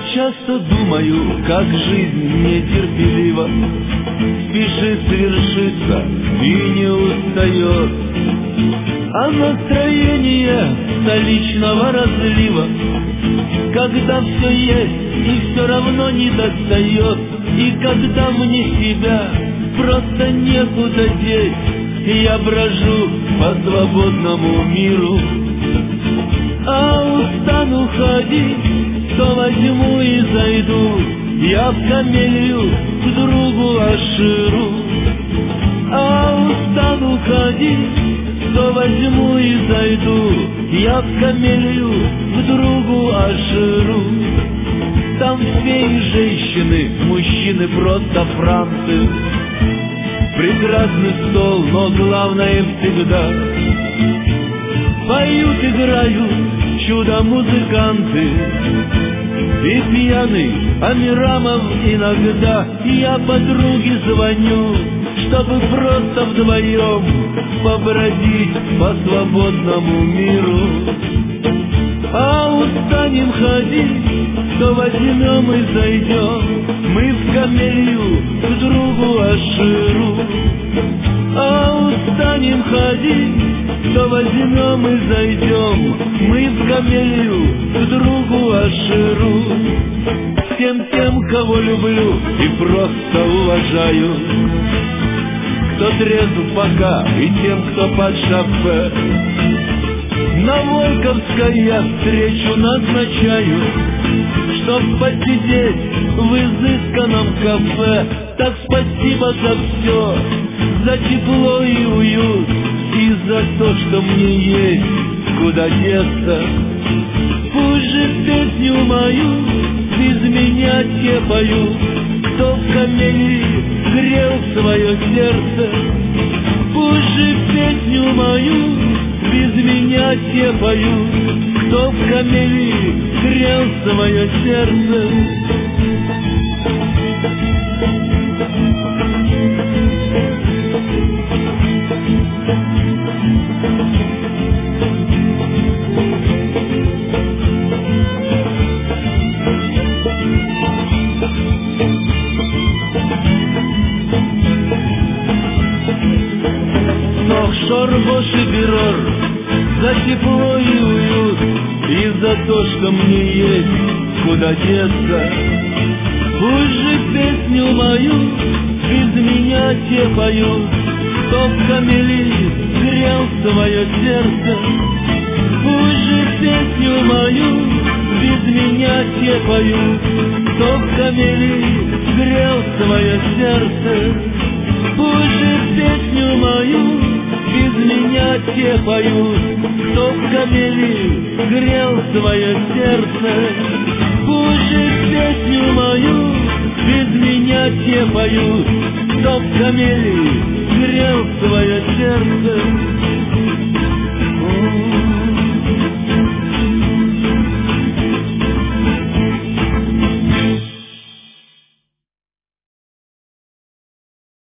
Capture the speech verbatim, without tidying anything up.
часто думаю, как жизнь нетерпелива, спешит свершиться и не устает. А настроение столичного разлива, когда все есть и все равно не достает, и когда мне себя просто некуда деть, я брожу по свободному миру. А устану ходить, то возьму и зайду я в камелью к другу Аширу. А устану ходить, то возьму и зайду я в камелью к другу Аширу. Там все и женщины, мужчины просто францы. Прекрасный стол, но главное всегда поют, играют чудо-музыканты. И пьяный Амирамов иногда я подруге звоню, чтобы просто вдвоем побродить по свободному миру. А устанем ходить, то возьмем и зайдем мы в камелью к другу Аширу. А устанем ходить, то возьмем и зайдем мы в камелью к другу Аширу. Всем тем, кого люблю и просто уважаю, кто трезв пока и тем, кто под шофе, на Волковской я встречу назначаю, чтоб посидеть в изысканном кафе. Так спасибо за все, за тепло и уют, и за то, что мне есть куда деться. Пусть же песню мою без меня те поют, кто в камелии грел свое сердце. Пусть же песню мою без меня те поют, кто в камелии грел свое сердце. Шорбош и Берор, за тепло и уют, и за то, что мне есть куда деться. Пусть же песню мою без меня те поют, кто в камелии грел свое сердце. Пусть же песню мою без меня те поют, кто в камелии грел свое сердце. Пусть же песню мою без меня те поют, кто в камелии грел свое сердце. Пусть же песню мою без меня те поют, кто в камелии грел свое сердце.